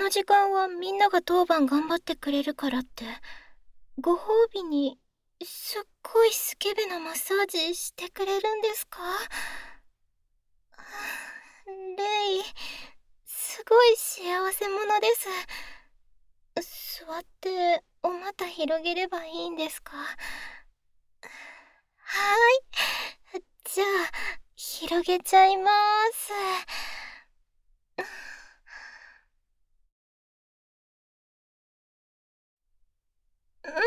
の時間はみんなが当番頑張ってくれるからって、ご褒美にすっごいスケベなマッサージしてくれるんですか？レイ、すごい幸せ者です。座ってお股広げればいいんですか？はーい。じゃあ、広げちゃいまーす。うん、うん、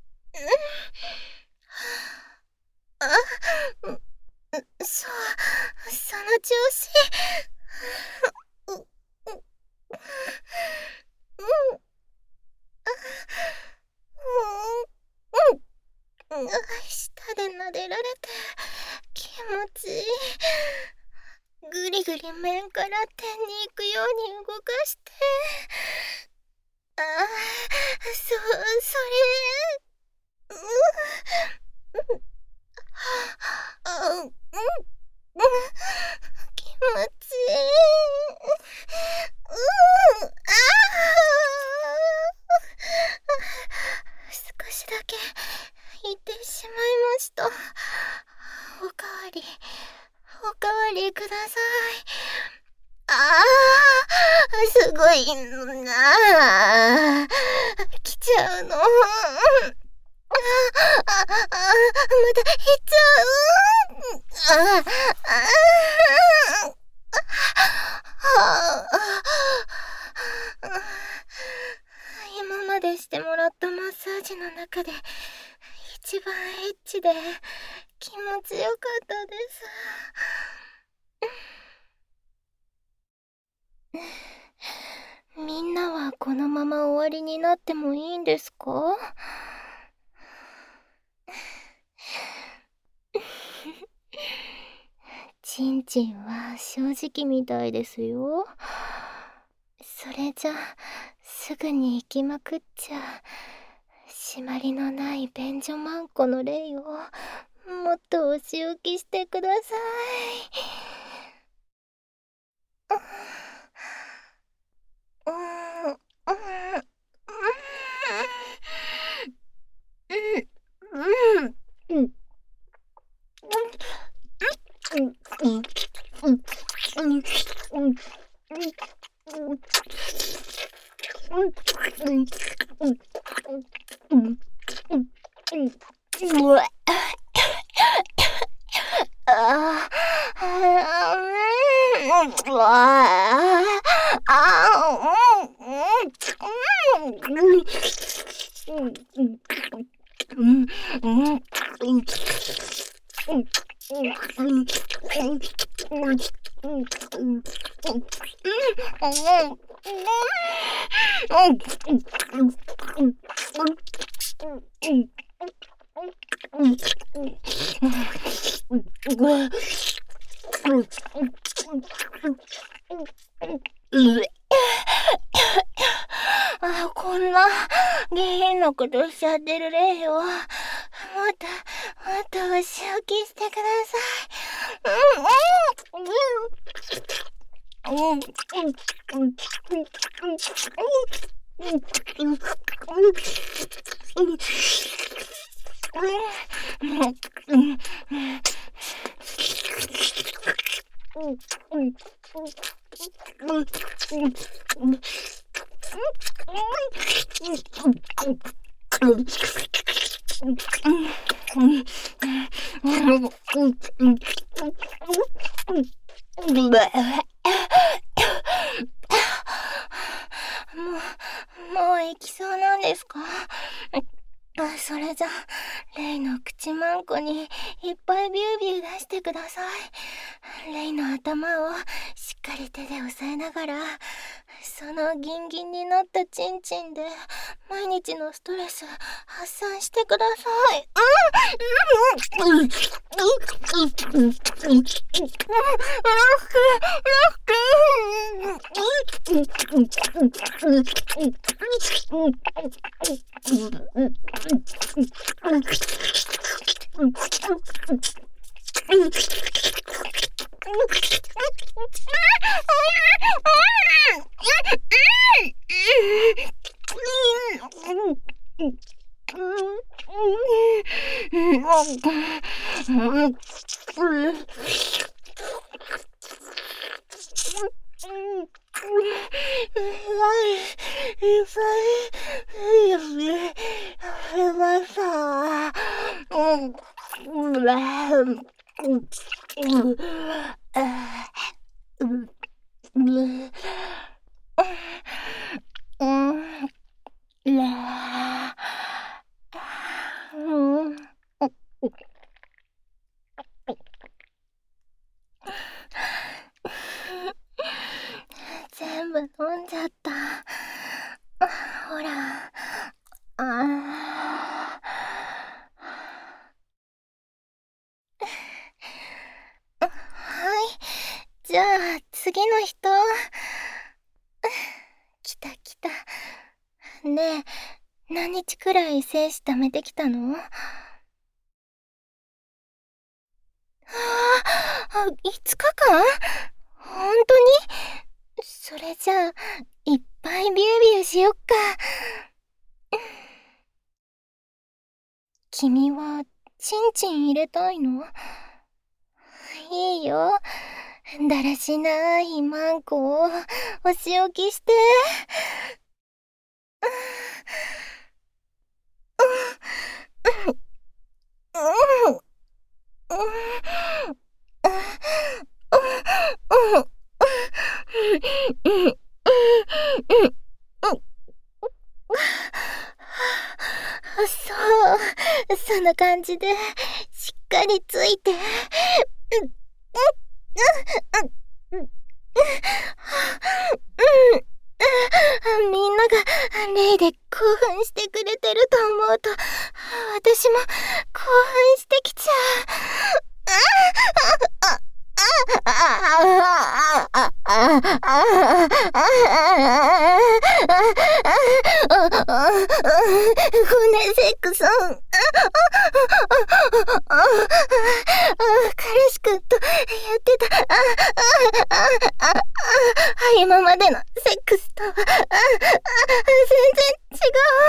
あ、うん、そう、その調子。う、う、うん、うん、うん、舌で撫でられて気持ちいい。ぐりぐり面から天に行くように動かして。ああ、それ、うん、あ、うん、気持ちいい。うん、少しだけ言ってしまいました。おかわり、おかわりください。ああ、すごいなあ。来ちゃうの。また行っちゃう。今までしてもらったマッサージの中で一番エッチで気持ちよかったです。みんなはこのまま終わりになってもいいんですか？ちんちんは正直みたいですよ。それじゃすぐに行きまくっちゃ締まりのない便所マンコの霊をもっとお仕置きしてください。うん、うん、うん、うん、うん、こんな下品なことしちゃってる霊をもっとお仕置きしてくださもう行きそうなんですか？それじゃレイの口マンコにいっぱいビュービュー出してください。レイの頭をしっかり手で押さえながら、そのギンギンになったチンチンで毎日のストレス発散してください。 全部飲んじゃった。ほら。はい。じゃあ次の人。来た来た。ねえ、何日くらい精子貯めてきたの？5日間？ほんとに？それじゃあ、いっぱいビュービューしよっか。君は、チンチン入れたいの？いいよ。だらしないマンコをお仕置きして。そう、そんな感じでしっかりついて。みんながレイで興奮してくれてると思うと、私も興奮してきちゃこんなセックス彼氏くんとやってた今までのセックスとは全然違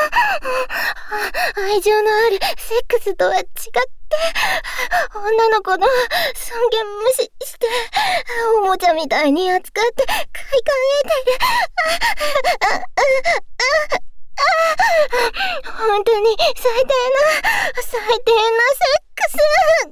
う。愛情のあるセックスとは違って女の子の尊厳無視しておもちゃみたいに扱って快感得てる。本当に最低なセックス。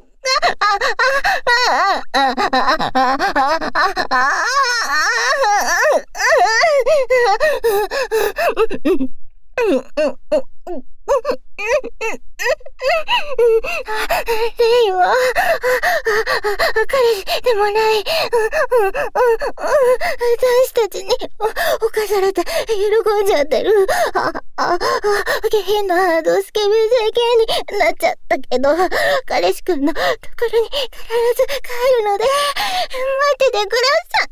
レイは彼氏でもない、男子たちに侵されて喜んじゃってる下品なドスケベ整形になっちゃったけど、彼氏くんのところに必ず帰るので待っててください。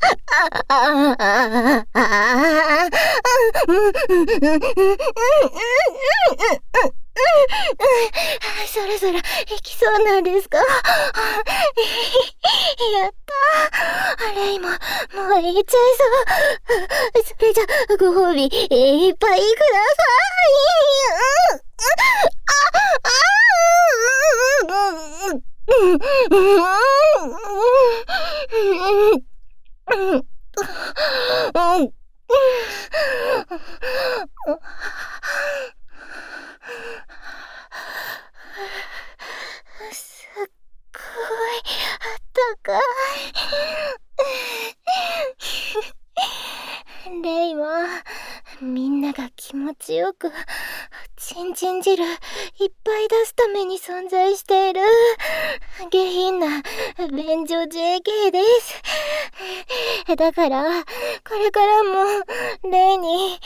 そろそろ行きそうなんですか？やったー。レイも、もう行っちゃいそう。それじゃ、ご褒美、いっぱいください。すっごいあったかい。レイはみんなが気持ちよくチンチン汁いっぱい出すために存在している下品な便所 JK です。だからこれからもレイに